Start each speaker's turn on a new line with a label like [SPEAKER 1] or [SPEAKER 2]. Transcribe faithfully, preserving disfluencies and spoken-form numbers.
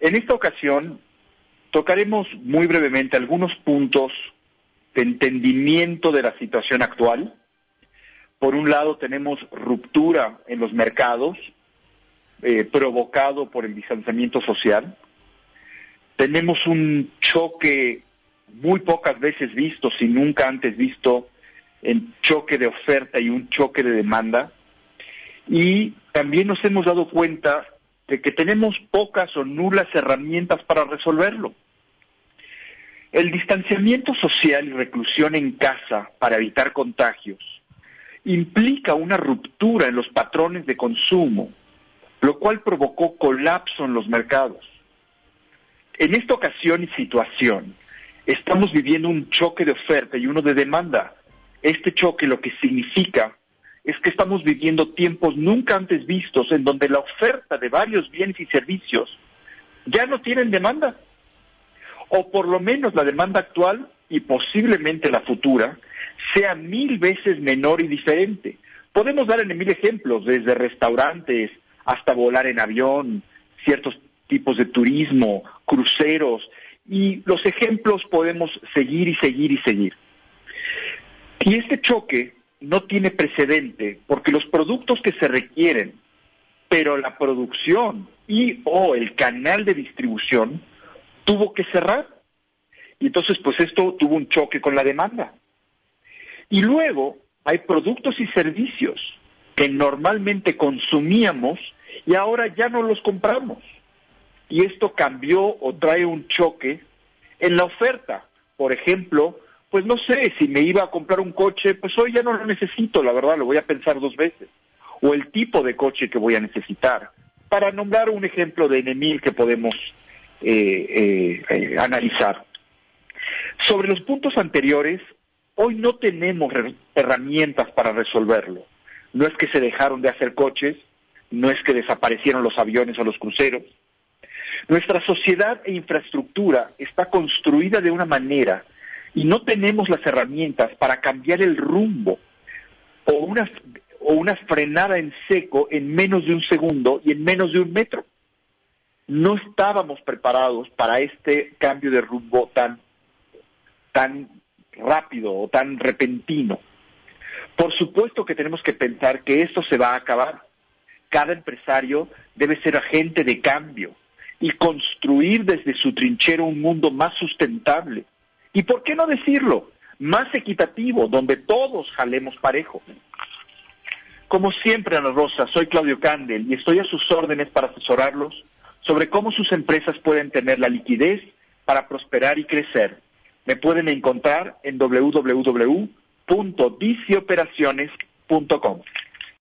[SPEAKER 1] En esta ocasión tocaremos muy brevemente algunos puntos de entendimiento de la situación actual. Por un lado tenemos ruptura en los mercados, eh, provocado por el distanciamiento social. Tenemos un choque muy pocas veces visto, si nunca antes visto, en choque de oferta y un choque de demanda. Y también nos hemos dado cuenta de que tenemos pocas o nulas herramientas para resolverlo. El distanciamiento social y reclusión en casa para evitar contagios implica una ruptura en los patrones de consumo, lo cual provocó colapso en los mercados. En esta ocasión y situación, estamos viviendo un choque de oferta y uno de demanda. Este choque lo que significa es que estamos viviendo tiempos nunca antes vistos en donde la oferta de varios bienes y servicios ya no tienen demanda. O por lo menos la demanda actual y posiblemente la futura sea mil veces menor y diferente. Podemos dar en mil ejemplos, desde restaurantes hasta volar en avión, ciertos tipos de turismo, cruceros, y los ejemplos podemos seguir y seguir y seguir. Y este choque no tiene precedente porque los productos que se requieren, pero la producción y o el canal de distribución tuvo que cerrar. Y entonces pues esto tuvo un choque con la demanda. Y luego hay productos y servicios que normalmente consumíamos y ahora ya no los compramos. Y esto cambió o trae un choque en la oferta. Por ejemplo, pues no sé, si me iba a comprar un coche, pues hoy ya no lo necesito, la verdad, lo voy a pensar dos veces. O el tipo de coche que voy a necesitar. Para nombrar un ejemplo de N mil que podemos eh, eh, eh, analizar. Sobre los puntos anteriores, hoy no tenemos herramientas para resolverlo. No es que se dejaron de hacer coches, no es que desaparecieron los aviones o los cruceros. Nuestra sociedad e infraestructura está construida de una manera y no tenemos las herramientas para cambiar el rumbo o una, o una frenada en seco en menos de un segundo y en menos de un metro. No estábamos preparados para este cambio de rumbo tan, tan rápido o tan repentino. Por supuesto que tenemos que pensar que esto se va a acabar. Cada empresario debe ser agente de cambio y construir desde su trinchera un mundo más sustentable. ¿Y por qué no decirlo? Más equitativo, donde todos jalemos parejo. Como siempre, Ana Rosa, soy Claudio Candel y estoy a sus órdenes para asesorarlos sobre cómo sus empresas pueden tener la liquidez para prosperar y crecer. Me pueden encontrar en doble u doble u doble u punto dice operaciones punto com.